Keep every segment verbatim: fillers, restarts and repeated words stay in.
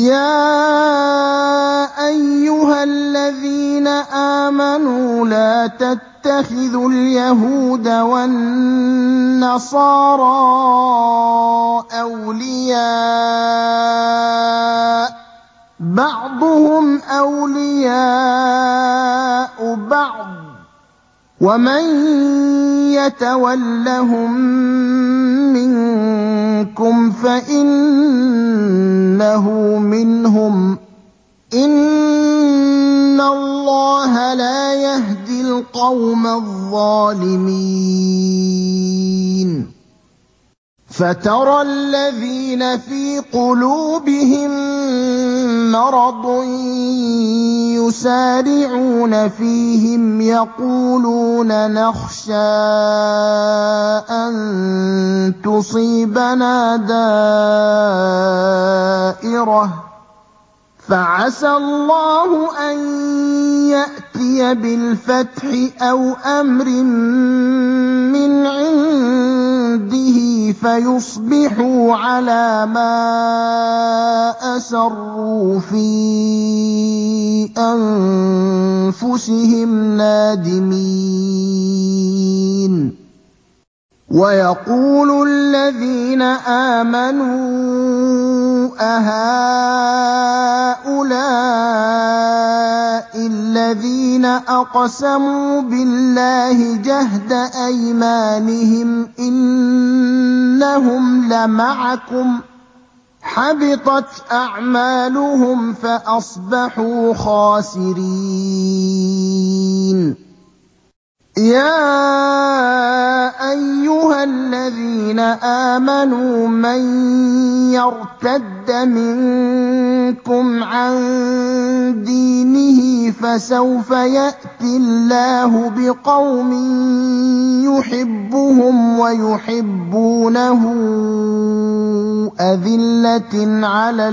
يَا أَيُّهَا الَّذِينَ آمَنُوا لَا تَتَّخِذُوا الْيَهُودَ وَالنَّصَارَىٰ أَوْلِيَاءَ ۘ بَعْضُهُمْ أَوْلِيَاءُ بَعْضٍ ۚ وَمَن يَتَوَلَّهُم مِّنكُمْ فَإِنَّهُ مِنْهُمْ ۗ إِنَّ اللَّهَ لَا يَهْدِي الْقَوْمَ الظَّالِمِينَ فَتَرَى الَّذِينَ فِي قُلُوبِهِم مَّرَضٌ يُسَارِعُونَ فِيهِمْ يَقُولُونَ نَخْشَىٰ أَن تُصِيبَنَا دَائِرَةٌ ۚ فَعَسَى اللَّهُ أَن يَأْتِيَ بِالْفَتْحِ أَوْ أَمْرٍ مِّنْ عِندِهِ فَيُصْبِحُوا عَلَىٰ مَا أَسَرُّوا فِي أَنفُسِهِمْ نَادِمِينَ وَيَقُولُ الَّذِينَ آمَنُوا أَهَٰؤُلَاءِ الَّذِينَ أَقْسَمُوا بِاللَّهِ جَهْدَ أَيْمَانِهِمْ إِنَّهُمْ لَمَعَكُمْ ۚ حَبِطَتْ أَعْمَالُهُمْ فَأَصْبَحُوا خَاسِرِينَ يَا أَيُّهَا الَّذِينَ آمَنُوا مَن يَرْتَدَّ مِنكُمْ عَن دِينِهِ فَسَوْفَ يَأْتِي اللَّهُ بِقَوْمٍ يُحِبُّهُمْ وَيُحِبُّونَهُ أَذِلَّةٍ عَلَى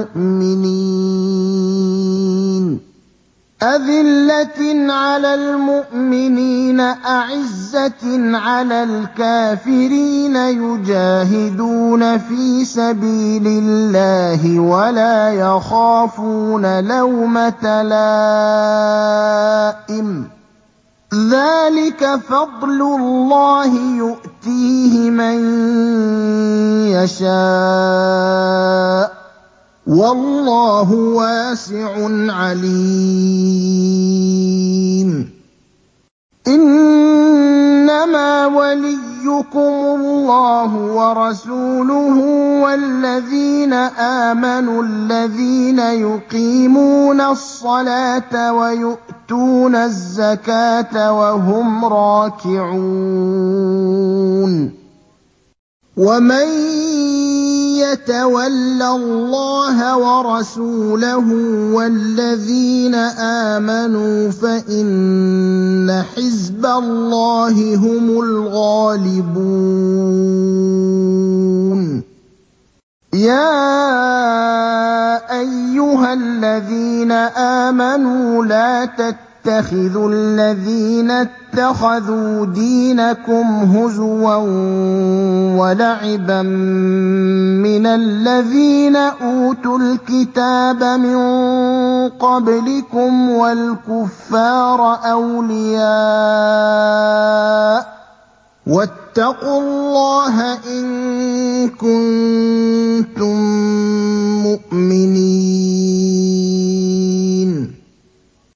الْمُؤْمِنِينَ أَذِلَّةٍ عَلَى الْمُؤْمِنِينَ أَعِزَّةٍ عَلَى الْكَافِرِينَ يُجَاهِدُونَ فِي سَبِيلِ اللَّهِ وَلَا يَخَافُونَ لَوْمَةَ لَائِمٍ ۚ ذَٰلِكَ فَضْلُ اللَّهِ يُؤْتِيهِ مَن يَشَاءُ ۚ وَاللَّهُ وَاسِعٌ عَلِيمٌ إِنَّمَا وَلِيُّكُمُ اللَّهُ وَرَسُولُهُ وَالَّذِينَ آمَنُوا الَّذِينَ يُقِيمُونَ الصَّلَاةَ وَيُؤْتُونَ الزَّكَاةَ وَهُمْ رَاكِعُونَ وَمَن يَتَوَلَّ اللَّهَ وَرَسُولَهُ وَالَّذِينَ آمَنُوا فَإِنَّ حِزْبَ اللَّهِ هُمُ الْغَالِبُونَ يَا أَيُّهَا الَّذِينَ آمَنُوا لَا تَتَّخِذُوا الَّذِينَ اتَّخَذُوا دِينَكُمْ هُزُوًا وَلَعِبًا مِّنَ الَّذِينَ أُوتُوا الْكِتَابَ مِن قَبْلِكُمْ وَالْكُفَّارَ أَوْلِيَاءَ ۚ وَاتَّقُوا اللَّهَ إِن كُنتُم مُّؤْمِنِينَ